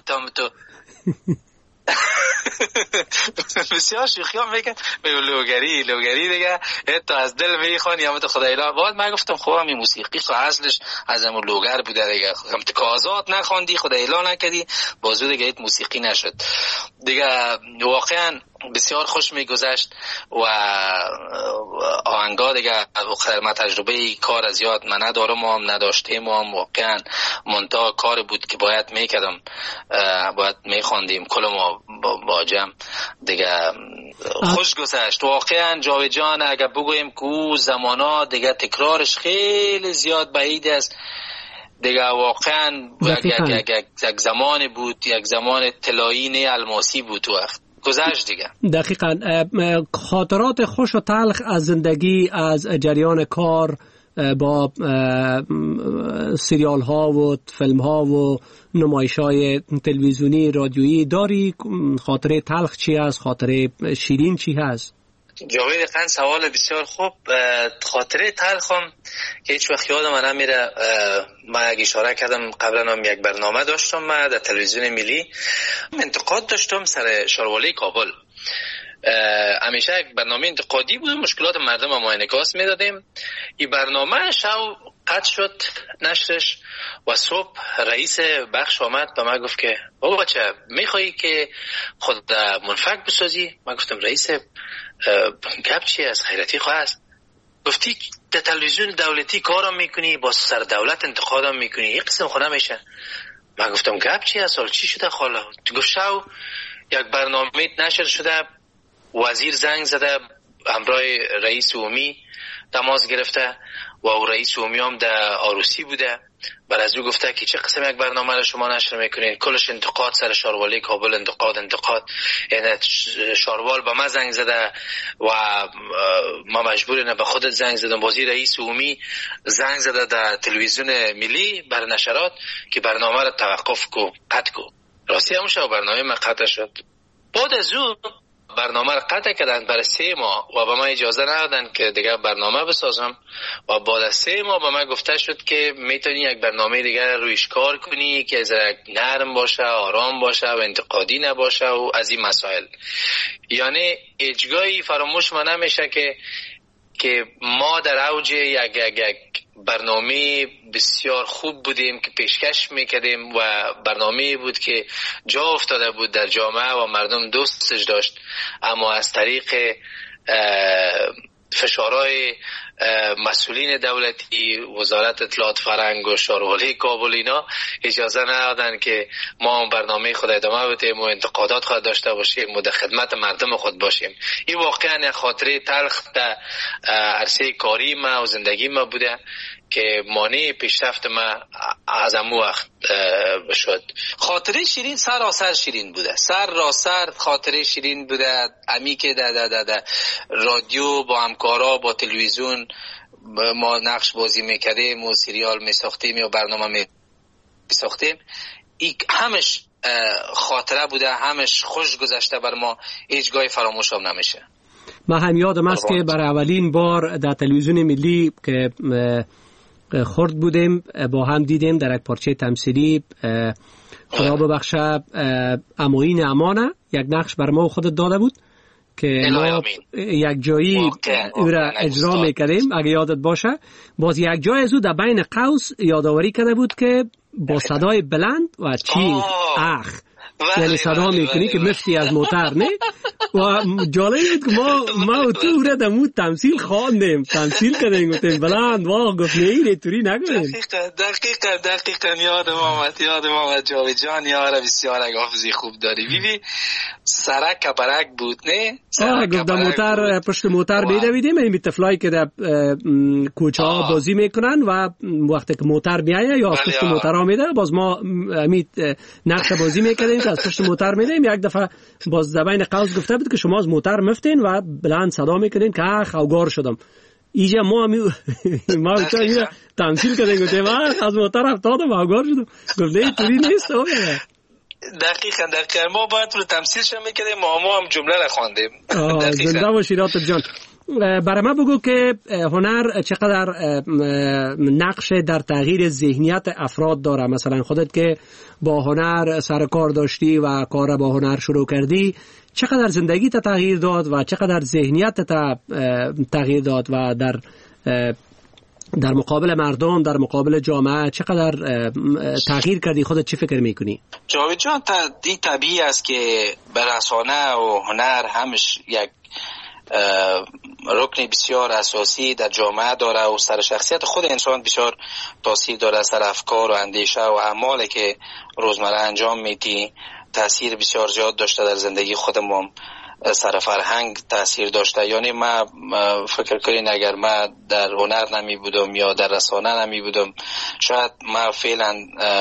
بسیار شوخی هم میکن لوگری دیگه تو از دل میخوانی اما تو خدای لا. بعد من گفتم خب همین موسیقی خب اصلش از همون لوگر بوده دیگه، هم تکازات نخوندی خدای لا نکردی بازو دیگه ایت موسیقی نشد دیگه. واقعا بسیار خوش میگذشت و آهنگا دیگه ما تجربه کار از یاد من ندارم و هم نداشتیم و هم واقعا منتها کار بود که باید میکردم، باید میخواندیم کل ما با جمع دیگه. خوش گذشت واقعا. جاوید جان اگر بگویم که او زمانا دیگه تکرارش خیلی زیاد بعید است دیگه. واقعا یک زمان بود، یک زمان طلایی نه الماسی بود وقت گذشت دیگه. دقیقاً. خاطرات خوش و تلخ از زندگی، از جریان کار با سریال ها و فیلم ها و نمایش های تلویزیونی رادیویی داری؟ خاطره تلخ چی هست؟ خاطره شیرین چی هست؟ جاوید خان سوال بسیار خوب. خاطره تلخم که هیچ وقت یادم نمیره، من یک اشاره کردم قبلا هم یک برنامه داشتم من در تلویزیون ملی انتقاد داشتم سر شاروالی کابل. همیشه یک برنامه انتقادی بود، مشکلات مردم ما انعکاس میدادیم. این برنامه شو قطع شد نشرش و صبح رئیس بخش آمد به من گفت که بابا بچه میخوایی که خود منفک بسازی؟ من گفتم رئیس گپ چی از خیرتی خواه است؟ گفتی در تلویزیون دولتی کارم میکنی، با سر دولت انتقادم میکنی، یک قسم خود نمیشه. من گفتم گپ چی از حال چی شده خاله؟ گفت شو یک برنامه نشر شده، وزیر زنگ زده همراه رئیس عمومی تماس گرفته و رئیس عمومی هم در آروسی بوده. بعد از او گفته که چه قسم یک برنامه را شما نشر میکنین؟ کلش انتقاد سر شاروالی کابل، انتقاد. یعنی شاروال به من زنگ زده و ما مجبوریم به خودت زنگ زدم. بازی رئیس عمومی زنگ زده در تلویزیون ملی بر نشرات که برنامه را توقف کو، قطع کو. راستی همون شب برنامه من قطع شد. بعد از او برنامه را قطع کردن برای 3 ماه و به من اجازه ندادن که دیگه برنامه بسازم و بعد از 3 ماه به من گفته شد که میتونی یک برنامه دیگه رویش کار کنی که نرم باشه، آرام باشه و انتقادی نباشه و از این مسائل. یعنی هیچگاهی فراموش من نمیشه که ما در اوج یک برنامه بسیار خوب بودیم که پیشکش میکردیم و برنامه بود که جا افتاده بود در جامعه و مردم دوستش داشت، اما از طریق فشارهای مسئولین دولتی، وزارت اطلاعات فرهنگ و شاروالی کابل اینا اجازه ندادن که ما برنامه خود ادامه بدیم و انتقادات خود داشته باشیم و در خدمت مردم خود باشیم. این واقعا خاطره تلخ در عرصه کاری ما و زندگی ما بوده که مانع پیشرفت ما از امو وقت شد. خاطره شیرین سراسر شیرین بوده، سراسر خاطره شیرین بوده. امی که در رادیو با همکارا با تلویزیون ما نقش بازی میکردیم و سریال میساختیم یا برنامه میساختیم، این همش خاطره بوده، همش خوش گذشته بر ما، هیچ گاهی فراموش هم نمیشه. من هم یادم است که برای اولین بار در تلویزیون ملی که خورد بودیم با هم دیدیم در یک پارچه تمثیلی، خدا ببخشه اموین امانه یک نقش بر ما خودت داده بود که ما یک جایی او را اجرا میکردیم. اگه یادت باشه باز یک جای از او در بین قوس یادآوری کرده بود که با صدای بلند و چی اخ یعنی صدا میکنی که مفتی از موتر نه. و جالب بود که ما و تو را در مود تمثیل خواندیم، تمثیل کردیم، گفتیم بلند واه گفت نه توری نگویم. دقیقا یادم آمد جاوید جان یاره بسیار حافظی خوب داری. بیبی سرک برک بود نه؟ گفت در موتر پشت موتر میدویدیم، این طفلایی که در کوچه ها بازی میکنن و وقتی که موتر میایه یا از پشت موتر ها میده باز ما نقش بازی میکردیم که از پشت موتر میدیم. یک دفعه باز در بین قوس گفته بود که شما از موتر مفتین و بلند صدا میکنین که خوگار شدم. اینجا ما اینجا تمثیل کردیم گفتیم از موتر افتادم خوگار شدم. گفت نه توری نیست. دقیقا ما باید رو تمثیلش میکردیم، ما هم جمله را خواندیم. زنده باشی راتب جان. برای ما بگو که هنر چقدر نقش در تغییر ذهنیت افراد داره. مثلا خودت که با هنر سر کار داشتی و کار با هنر شروع کردی، چقدر زندگی تا تغییر داد و چقدر ذهنیت تا تغییر داد و در مقابل مردم، در مقابل جامعه چقدر تغییر کردی؟ خودت چی فکر میکنی؟ جاوید جان این طبیعی است که رسانه و هنر همش یک رکن بسیار اساسی در جامعه داره و سر شخصیت خود انسان بسیار تاثیر داره، سر افکار و اندیشه و اعمالی که روزمره انجام میدی تاثیر بسیار زیاد داشته در زندگی خودمون. سر فرهنگ تاثیر داشته. یعنی ما فکر کنین اگر ما در هنر نمی بودم یا در رسانه نمی بودم شاید ما فعلا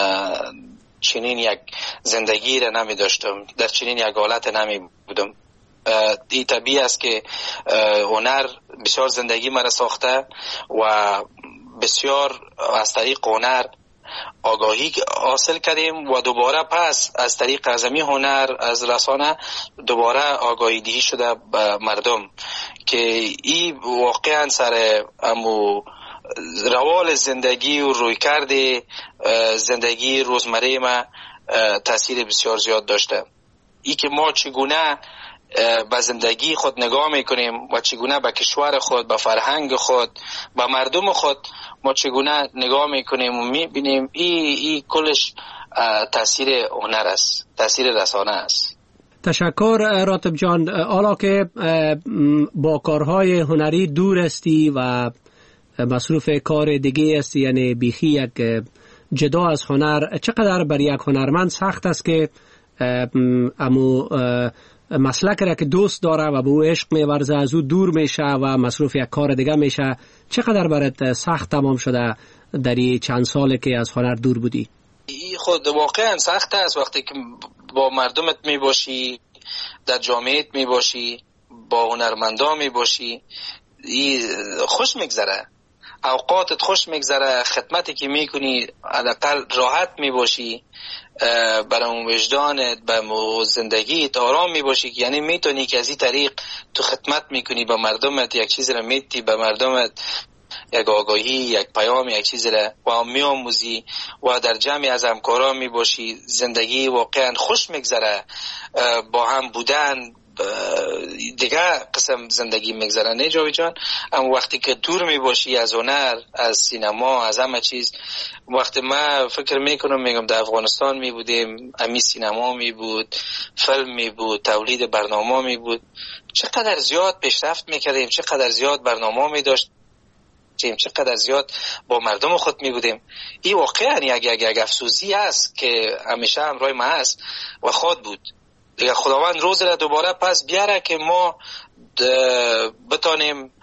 چنین یک زندگی را نمی داشتم، در چنین یک حالت نمی بودم. این طبیعی است که هنر بسیار زندگی مرا ساخته و بسیار از طریق هنر آگاهی حاصل کردیم و دوباره پس از طریق ازمی هنر از رسانه دوباره آگاهی دهی شده به مردم که این واقعا سر امو روال زندگی و رویکرد زندگی روزمره ما تاثیر بسیار زیاد داشته. ای که ما چگونه به زندگی خود نگاه میکنیم و چگونه به کشور خود، به فرهنگ خود، به مردم خود ما چگونه نگاه میکنیم و میبینیم این کلش تاثیر هنر است، تاثیر رسانه است. تشکر راتب جان. حالا که با کارهای هنری دور استی و مصروف کار دیگه استی، یعنی بیخی یک جدا از هنر، چقدر بر یک هنرمند سخت است که امو مسلک را که دوست داره و به او عشق می‌ورزه از او دور میشه و مصروف یک کار دیگه میشه؟ چقدر برات سخت تمام شده در این چند ساله که از هنر دور بودی؟ خود واقعا سخت است وقتی که با مردمت میباشی، در جامعهت میباشی، با هنرمندان میباشی، خوش میگذره، اوقاتت خوش میگذره، خدمتی که میکنی حداقل راحت میباشی، برای اون وجدانت به زندگیت آرام میباشی، یعنی میتونی که از این طریق تو خدمت میکنی به مردمت، یک چیز را میتی به مردمت، یک آگاهی، یک پیام، یک چیز را و میآموزی و در جمعی از همکاران میباشی. زندگی واقعا خوش میگذره، با هم بودن دیگه قسم زندگی میگذرن. نه جاوید جان، اما وقتی که دور می باشی از هنر، از سینما، از همه چیز، وقتی ما فکر میکنم میگم در افغانستان می بودیم، امی سینما می بود، فیلم می بود، تولید برنامه می بود، چقدر زیاد پیشرفت میکردیم، چقدر زیاد برنامه می داشت، چقدر زیاد با مردم خود می بودیم. این واقعا یک افسوسی است که همیشه همراه ما است و خود بود. دیگه خداوند روز را دوباره پس بیاره که ما بتانیم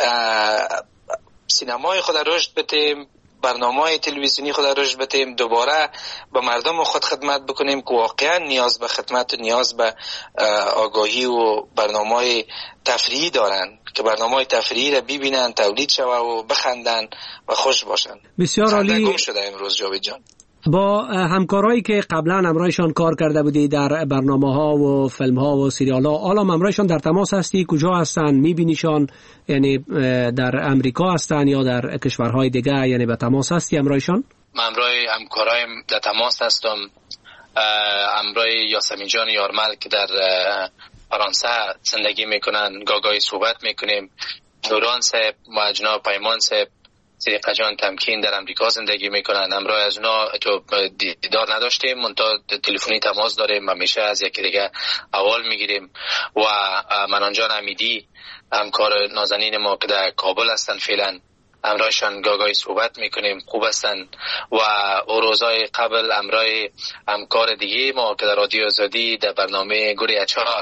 سینمای خود رشد بدیم، برنامه‌های تلویزیونی خود رشد بدیم، دوباره به مردم خود خدمت بکنیم که واقعا نیاز به خدمت و نیاز به آگاهی و برنامه‌های تفریحی دارن، که برنامه‌های تفریحی را ببینن، تولید شوه و بخندن و خوش باشن. بسیار عالی شده امروز جاوید جان. با همکارایی که قبلا همراهشان کار کرده بودی در برنامه‌ها و فیلم‌ها و سریال‌ها، حالا همراهشان در تماس هستی؟ کجا هستن؟ می‌بینیشان؟ یعنی در امریکا هستن یا در کشورهای دیگه؟ یعنی به تماس هستی همراهشان؟ من همراه همکارایم در تماس هستم. همراه یاسمین جان یارمل که در فرانسه زندگی میکنن، گاگاهی صحبت میکنیم. نوران صاحب و جناب پیمان صاحب صدیقه جان تمکین در امریکا زندگی میکنن. همراه از اونا تو دیدار نداشتیم، منتها تلفنی تماس داریم، همیشه از یکی دیگه احوال میگیریم. و منان جان امیدی همکار نازنین ما که در کابل هستن فعلا، همراهشان گاگاهی صحبت میکنیم، خوب هستن. و روزای قبل همراه همکار دیگه ما که در رادیو آزادی در برنامه گوری اچار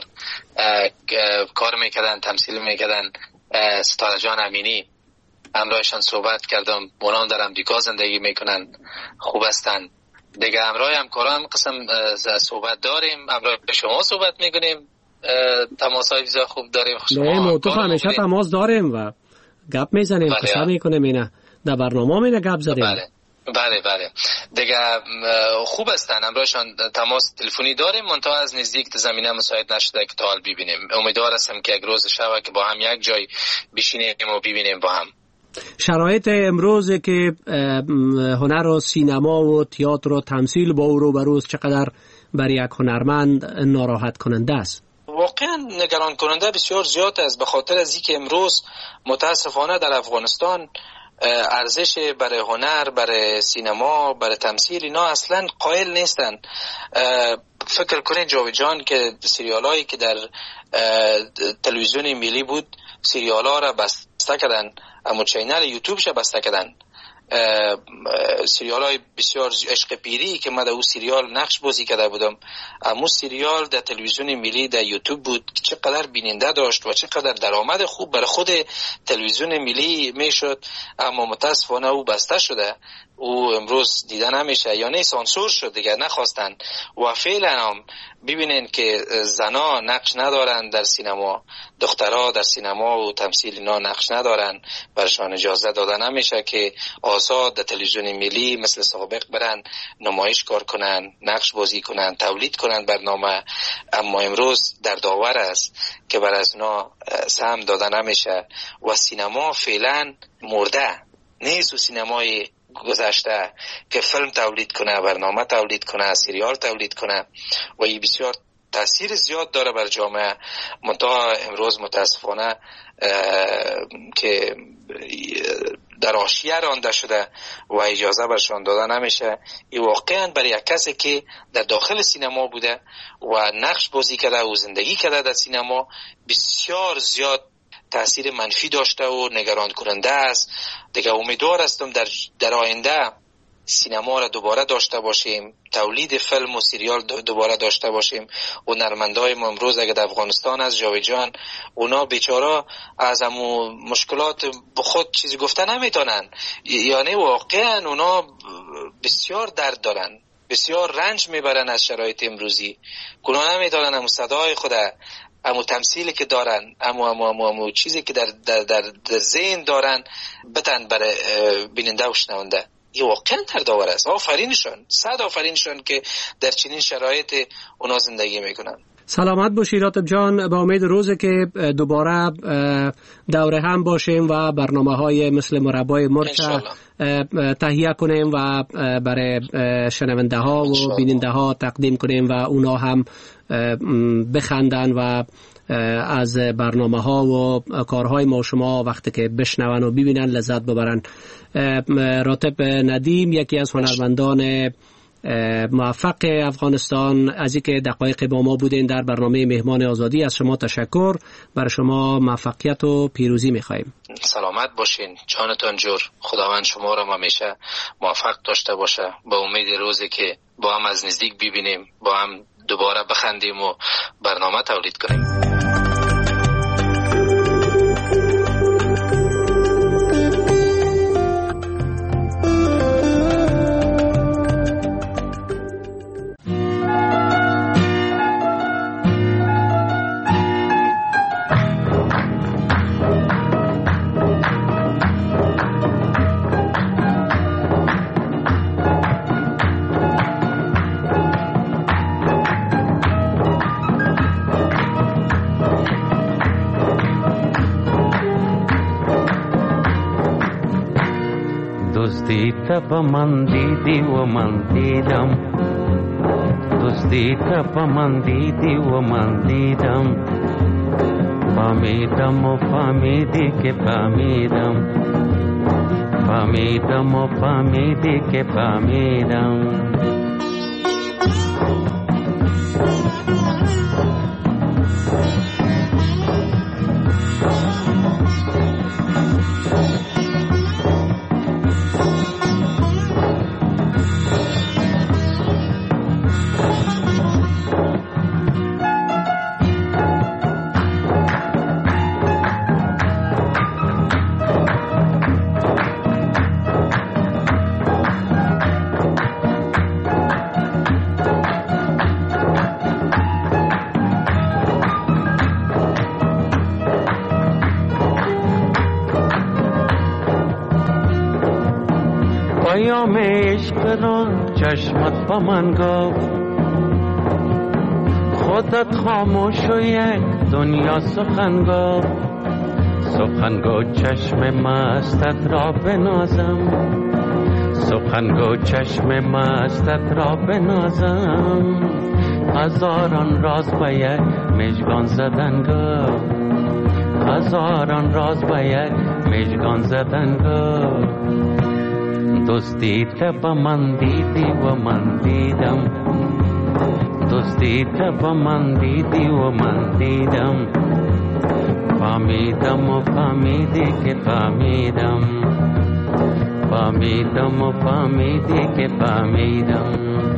کار میکردن، تمثیل میکردن، ستاره جان امینی، همراهشان صحبت کردم. اونا در امریکا زندگی میکنن، خوب هستن. دیگه همراه همکاران قسم صحبت داریم، همراه شما صحبت میکنیم، تماسای بسیار خوب داریم. نه موتو همیشه تماس داریم و گپ میزنیم، قصه میکنیم، اینا در برنامه مینا گپ زدیم. بله دیگه خوب هستن، همراهشان تماس تلفنی داریم، منتها از نزدیک زمینه مساعد نشده که تا حال ببینیم. امیدوار هستم که یک روز شبه که با هم یک جای بشینیم و ببینیم با هم. شرایط امروز که هنر و سینما و تئاتر و تمثیل با او روبروست چقدر برای یک هنرمند ناراحت کننده است؟ واقعا نگران کننده بسیار زیاد است، به خاطر از اینکه امروز متاسفانه در افغانستان ارزش برای هنر، برای سینما، برای تمثیل اینا اصلا قائل نیستن. فکر کنین جاوید جان که سریالایی که در تلویزیون ملی بود، سریالا را بسته کردن، اما چینل یوتیوبش بسته کردن. سریال های بسیار عشق پیری که من در اون سریال نقش بازی کرده بودم، اما سریال در تلویزیون ملی در یوتیوب بود که چقدر بیننده داشت و چقدر درآمد خوب برای خود تلویزیون ملی میشد، اما متاسفانه او بسته شده، او امروز دیده نمیشه، یا نه سانسور شد دیگه نخواستن. و فعلا هم ببینین که زنا نقش ندارن در سینما، دخترها در سینما و تمثیل اینا نقش ندارن، برشان اجازه داده نمیشه که آزاد در تلویزیون ملی مثل سابق برن نمایش کار کنن، نقش بازی کنن، تولید کنن برنامه. اما امروز در داور است که بر از اونا سهم داده نمیشه و سینما فعلا مرده نیست. و سینمای گذشته که فیلم تولید کنه، برنامه تولید کنه، سریال تولید کنه و این بسیار تاثیر زیاد داره بر جامعه. منتها امروز متاسفانه که در حاشیه رانده شده و اجازه برشان داده نمیشه. این واقعا برای یک کسی که در داخل سینما بوده و نقش بازی کرده و زندگی کرده در سینما بسیار زیاد تأثیر منفی داشته و نگران کننده است. دیگه امیدوار هستم در آینده سینما را دوباره داشته باشیم، تولید فیلم و سریال دوباره داشته باشیم. و هنرمندای ما امروز اگه در افغانستان از جاوید جان، اونا بیچاره از همو مشکلات خود چیزی گفته نمیتونن، یعنی واقعا اونا بسیار درد دارن، بسیار رنج میبرن از شرایط امروزی. اونا نمیتونن همو صدای خود، همو تمثیلی که دارن، همو چیزی که در ذهن دارن بتن برای بیننده و شنونده. این واقعا دردآور است. آفرینشون، صد آفرینشون که در چنین شرایط اونا زندگی میکنن. سلامت باشی راتب جان، با امید روزی که دوباره دوره هم باشیم و برنامه‌های مثل مربای مرچ تهیه کنیم و برای شنونده ها و بیننده ها تقدیم کنیم و اونا هم بخندن و از برنامه ها و کارهای ما شما وقتی که بشنون و ببینن لذت ببرن. راتب ندیم یکی از هنرمندان موفق افغانستان، از اینکه دقایق با ما بودین در برنامه مهمان آزادی، از شما تشکر. برای شما موفقیت و پیروزی می‌خوایم. سلامت باشین، جانتان جور. خداوند شما را همیشه موفق داشته باشه. با امید روزی که با هم از نزدیک ببینیم، با هم دوباره بخندیم و برنامه تولید کنیم. تب من دیدی و من دیدم، دوستی تب من دیدی و من دیدم، فهمیدم و فهمیدی که فهمیدم، فهمیدم و فهمیدی که فهمیدم. پیام عشق را چشمت با من گفت، خودت خاموش و یک دنیا سخن گفت، سخن گو چشم مستت را بنازم، سخن گو چشم مستت را بنازم، هزاران راز به یک مژگان زدن گفت، هزاران راز به یک مژگان زدن گفت. دوستی تب من دیدی و من دیدم، دوستی تب من دیدی و من دیدم، فهمیدم و فهمیدی که فهمیدم، فهمیدم و فهمیدی که فهمیدم.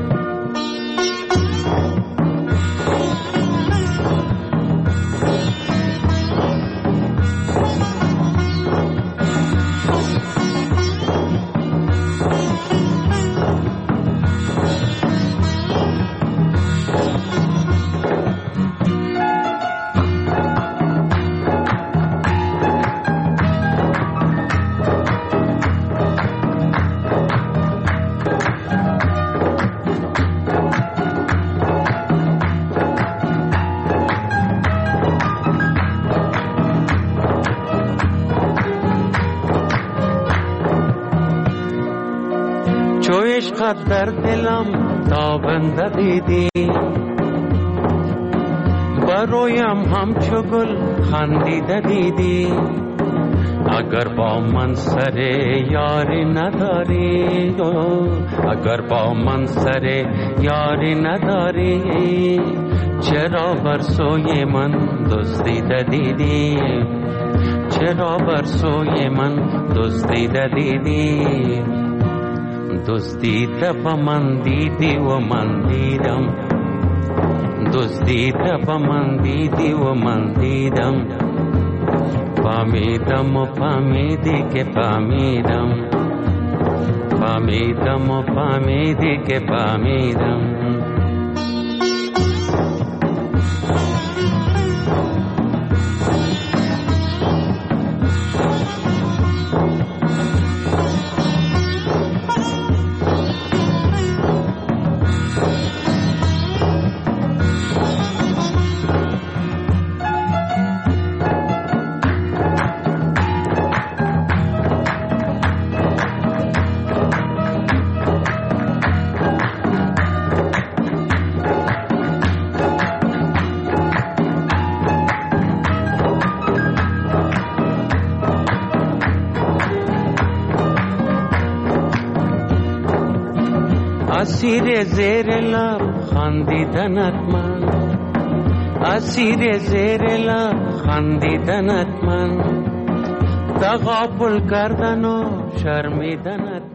عشقت در دلم تابنده دیدی، برویم همچو گل خندیده دیدی، اگر با من سر یاری نداری، اگر با من سر یاری نداری، چرا بر سوی من دزدیده دیدی، چرا بر سوی من دزدیده دیدی. دوستی تب من دیدی و من دیدم، دوستی تب من دیدی و من دیدم، فهمیدم و فهمیدی که فهمیدم، فهمیدم و فهمیدی که فهمیدم. اسیر زیر لب خندیدنت من، اسیر زیر لب خندیدنت من، تغافل کردن و شرمیدنت